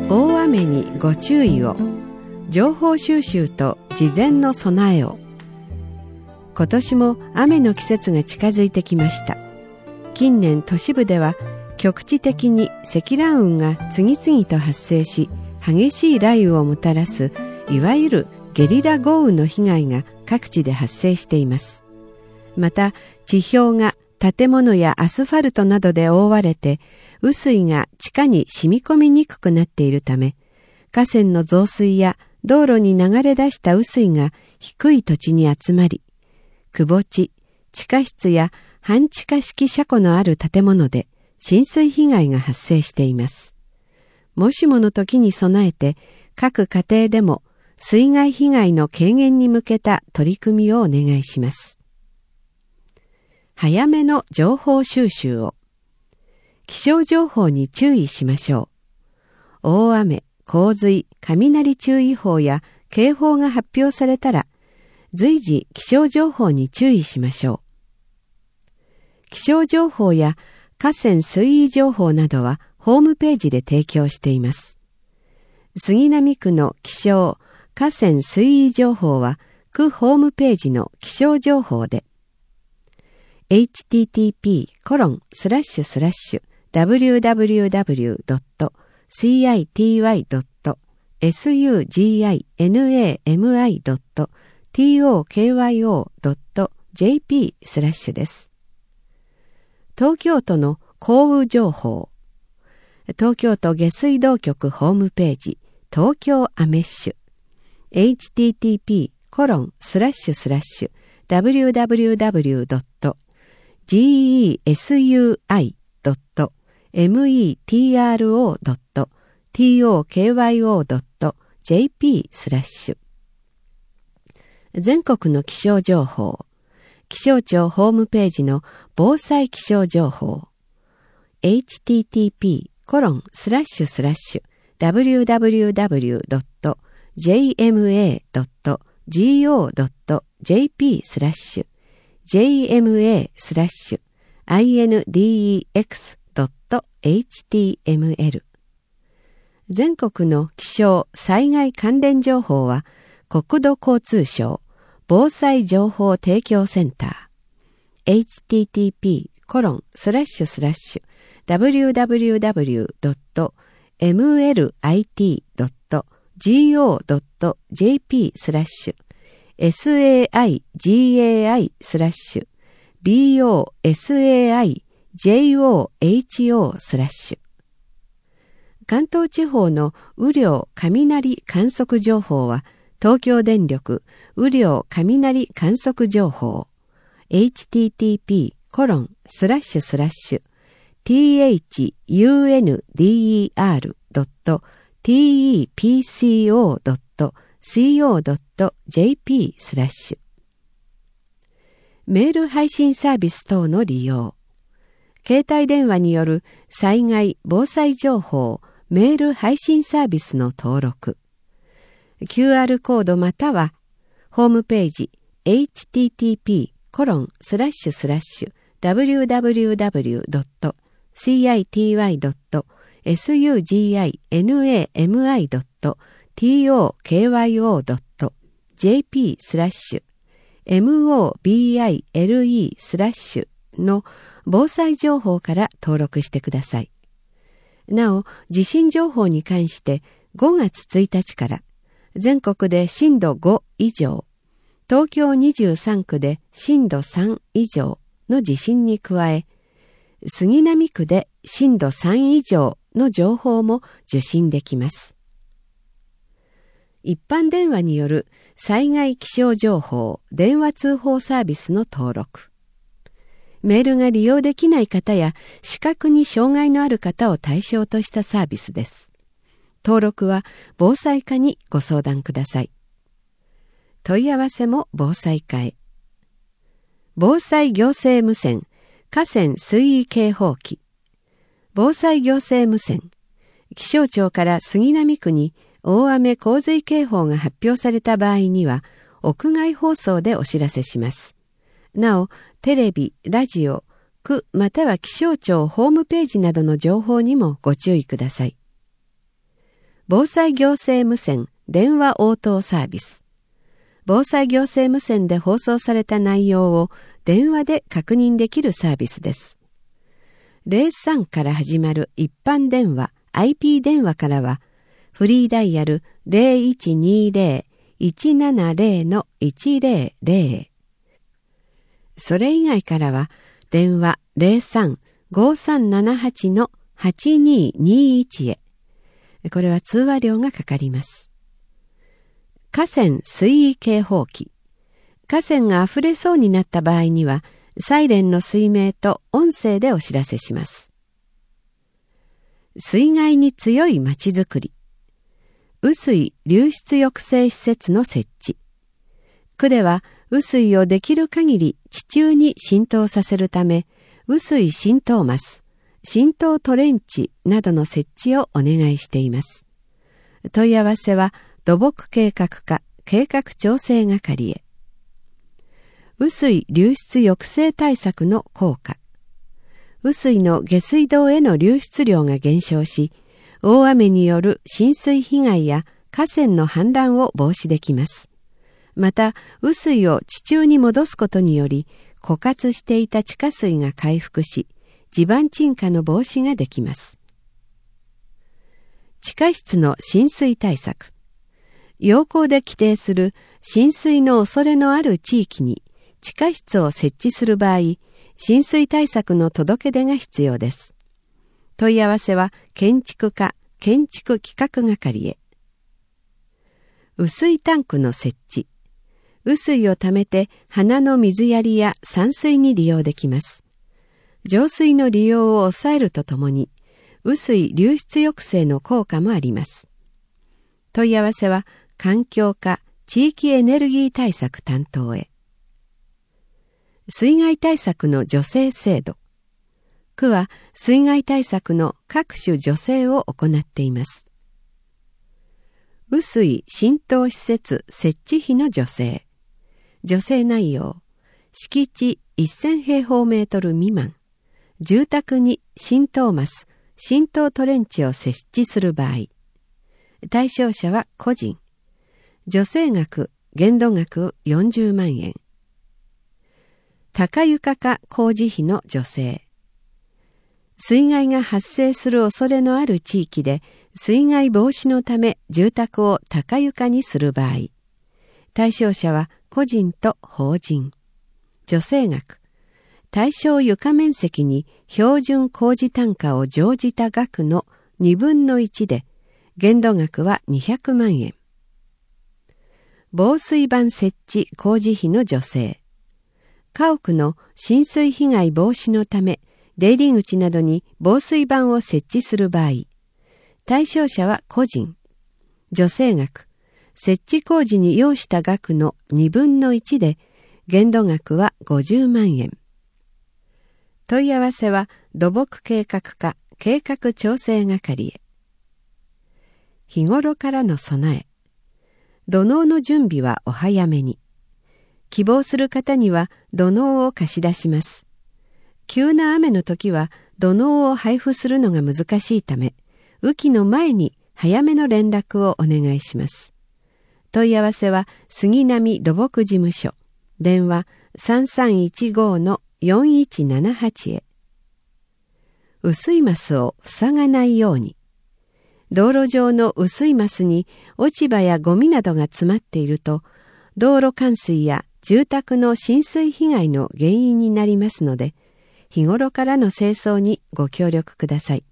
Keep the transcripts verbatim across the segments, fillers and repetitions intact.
大雨にご注意を。情報収集と事前の備えを。今年も雨の季節が近づいてきました。近年都市部では局地的に積乱雲が次々と発生し、激しい雷雨をもたらすいわゆるゲリラ豪雨の被害が各地で発生しています。また地表が建物やアスファルトなどで覆われて、雨水が地下に染み込みにくくなっているため、河川の増水や道路に流れ出した雨水が低い土地に集まり、窪地、地下室や半地下式車庫のある建物で浸水被害が発生しています。もしもの時に備えて、各家庭でも水害被害の軽減に向けた取り組みをお願いします。早めの情報収集を。気象情報に注意しましょう。大雨、洪水、雷注意報や警報が発表されたら、随時気象情報に注意しましょう。気象情報や河川水位情報などはホームページで提供しています。杉並区の気象、河川水位情報は区ホームページの気象情報で、エイチティーティーピーコロンスラッシュスラッシュダブリューダブリューダブリュードットシーアイティーワイドットエスユージーアイエヌエーエムアイドットティーオーケーワイオードットジェーピースラッシュです。東京都の降雨情報。東京都下水道局ホームページ東京アメッシュ エイチティーティーピーコロンスラッシュスラッシュダブリューダブリューダブリュードットジーイーエスユーアイドットエムイーティーアールオードットティーオーケーワイオードットジェーピースラッシュ。全国の気象情報。気象庁ホームページの防災気象情報。エイチティーティーピーコロンスラッシュスラッシュダブリューダブリューダブリュードットジェーエムエードットジーオードットジェーピースラッシュ ジェーエムエースラッシュアイエヌディーイーエックスドットエイチティーエムエル。全国の気象・災害関連情報は国土交通省防災情報提供センター エイチティーティーピーコロンスラッシュスラッシュダブリューダブリューダブリュードットエムエルアイティードットジーオードットジェーピースラッシュエスエーアイジーエーアイスラッシュ ビーオーエスエーアイジェーオーエイチオー スラッシュ。関東地方の雨量雷観測情報は東京電力雨量雷観測情報 エイチティーティーピーコロンスラッシュスラッシュ ティーエイチユーエヌディーアールドットティーイーピーシーオードットシーオードットジェーピースラッシュ。メール配信サービス等の利用。携帯電話による災害・防災情報メール配信サービスの登録。キューアール コードまたはホームページ エイチティーティーピーコロンスラッシュスラッシュダブリューダブリューダブリュードットシーアイティーワイドットエスユージーアイエヌエーエムアイドットティーオーケーワイオードットジェーピースラッシュエムオービーアイエルイースラッシュの防災情報から登録してください。なお、地震情報に関してごがつついたちから全国で震度ご以上、東京にじゅうさんくで震度さん以上の地震に加え、杉並区で震度さん以上の情報も受信できます。一般電話による災害気象情報電話通報サービスの登録。メールが利用できない方や視覚に障害のある方を対象としたサービスです。登録は防災課にご相談ください。問い合わせも防災課へ。防災行政無線河川水位警報器。防災行政無線。気象庁から杉並区に大雨洪水警報が発表された場合には屋外放送でお知らせします。なお、テレビ、ラジオ、区または気象庁ホームページなどの情報にもご注意ください。 防災行政無線電話応答サービス。防災行政無線で放送された内容を電話で確認できるサービスです。ゼロさんから始まる一般電話 アイピー 電話からは、フリーダイヤル ゼロいちにゼロ いちななゼロ いちゼロゼロ へ。それ以外からは、電話 ゼロさん ごさんななはち はちにーにーいち へ。これは通話料がかかります。河川水位警報器。河川が溢れそうになった場合には、サイレンの水鳴と音声でお知らせします。水害に強いまちづくり。雨水流出抑制施設の設置。区では雨水をできる限り地中に浸透させるため、雨水浸透マス、浸透トレンチなどの設置をお願いしています。問い合わせは土木計画課計画調整係へ。雨水流出抑制対策の効果。雨水の下水道への流出量が減少し、大雨による浸水被害や河川の氾濫を防止できます。また、雨水を地中に戻すことにより、枯渇していた地下水が回復し、地盤沈下の防止ができます。地下室の浸水対策。要項で規定する浸水の恐れのある地域に地下室を設置する場合、浸水対策の届け出が必要です。問い合わせは建築課建築企画係へ。雨水タンクの設置。雨水をためて花の水やりや散水に利用できます。浄水の利用を抑えるとともに、雨水流出抑制の効果もあります。問い合わせは環境課地域エネルギー対策担当へ。水害対策の助成制度。区は水害対策の各種助成を行っています。雨水浸透施設設置費の助成。助成内容。敷地せん平方メートル未満。住宅に浸透マス、浸透トレンチを設置する場合。対象者は個人。助成額、限度額よんじゅうまんえん。高床化工事費の助成。水害が発生する恐れのある地域で水害防止のため住宅を高床にする場合、対象者は個人と法人。助成額。対象床面積に標準工事単価を乗じた額のにぶんのいちで、限度額はにひゃくまんえん。防水板設置工事費の助成。家屋の浸水被害防止のため、出入り口などに防水板を設置する場合、対象者は個人。助成額。設置工事に要した額のにぶんのいちで、限度額はごじゅうまんえん。問い合わせは土木計画課計画調整係へ。日頃からの備え。土のうの準備はお早めに。希望する方には土のうを貸し出します。急な雨の時は土のうを配布するのが難しいため、雨季の前に早めの連絡をお願いします。問い合わせは杉並土木事務所。電話さんさんいちごのよんいちななはちへ。雨水マスを塞がないように。道路上の雨水マスに落ち葉やゴミなどが詰まっていると、道路冠水や住宅の浸水被害の原因になりますので、日頃からの清掃にご協力ください。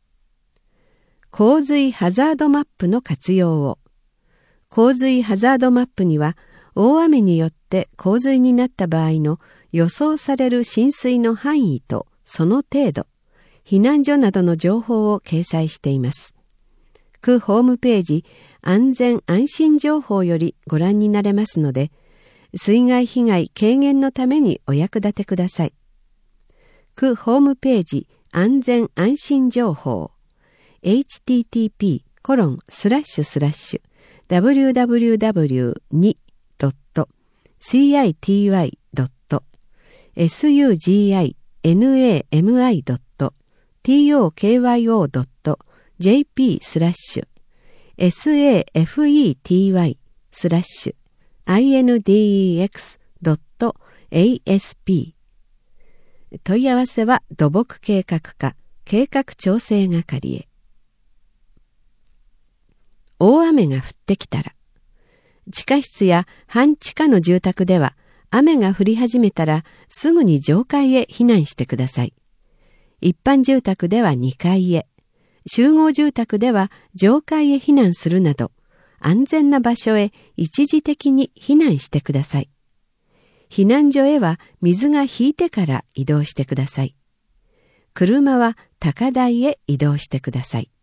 洪水ハザードマップの活用を。洪水ハザードマップには、大雨によって洪水になった場合の予想される浸水の範囲とその程度、避難所などの情報を掲載しています。区ホームページ安全安心情報よりご覧になれますので、水害被害軽減のためにお役立てください。区ホームページ安全安心情報 エイチティーティーピーコロンスラッシュスラッシュダブリューダブリューダブリューにドットシーアイティーワイドットエスユージーアイエヌエーエムアイドットティーオーケーワイオードットジェーピースラッシュ safety スラッシュ index.asp 問い合わせは土木計画課計画調整係へ。大雨が降ってきたら、地下室や半地下の住宅では雨が降り始めたらすぐに上階へ避難してください。一般住宅ではにかいへ、集合住宅では上階へ避難するなど、安全な場所へ一時的に避難してください。避難所へは水が引いてから移動してください。車は高台へ移動してください。